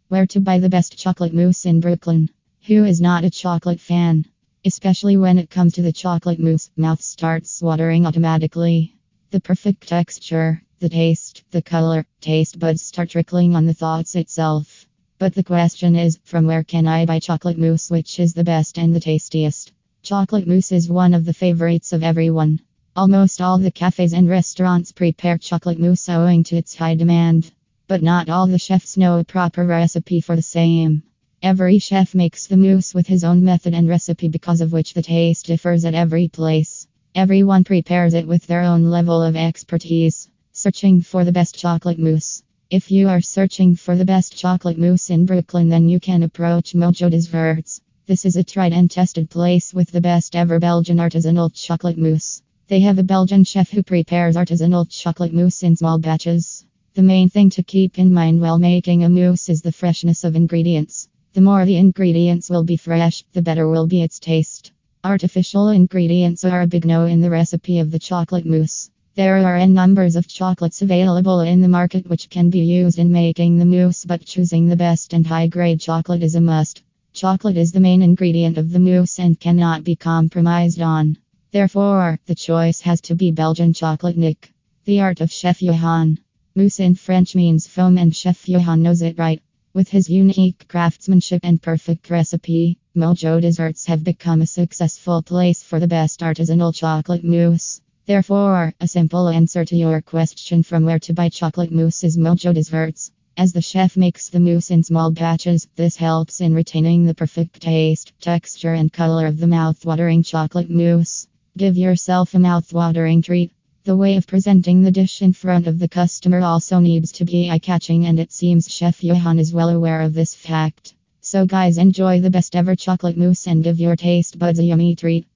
Where to buy the best chocolate mousse in Brooklyn? Who is not a chocolate fan? Especially when it comes to the chocolate mousse, mouth starts watering automatically. The perfect texture, the taste, the color, taste buds start trickling on the thoughts itself. But the question is, from where can I buy chocolate mousse, which is the best and the tastiest? Chocolate mousse is one of the favorites of everyone. Almost all the cafes and restaurants prepare chocolate mousse owing to its high demand. But not all the chefs know a proper recipe for the same. Every chef makes the mousse with his own method and recipe, because of which the taste differs at every place. Everyone prepares it with their own level of expertise. Searching for the best chocolate mousse. If you are searching for the best chocolate mousse in Brooklyn, then you can approach Mojo Desserts. This is a tried and tested place with the best ever Belgian artisanal chocolate mousse. They have a Belgian chef who prepares artisanal chocolate mousse in small batches. The main thing to keep in mind while making a mousse is the freshness of ingredients. The more the ingredients will be fresh, the better will be its taste. Artificial ingredients are a big no in the recipe of the chocolate mousse. There are n numbers of chocolates available in the market which can be used in making the mousse, but choosing the best and high-grade chocolate is a must. Chocolate is the main ingredient of the mousse and cannot be compromised on. Therefore, the choice has to be Belgian chocolate Nick. The art of Chef Johan. Mousse in French means foam, and Chef Johan knows it right. With his unique craftsmanship and perfect recipe, Mojo Desserts have become a successful place for the best artisanal chocolate mousse. Therefore, a simple answer to your question from where to buy chocolate mousse is Mojo Desserts. As the chef makes the mousse in small batches, this helps in retaining the perfect taste, texture, and color of the mouth-watering chocolate mousse. Give yourself a mouth-watering treat. The way of presenting the dish in front of the customer also needs to be eye-catching, and it seems Chef Johan is well aware of this fact. So guys, enjoy the best ever chocolate mousse and give your taste buds a yummy treat.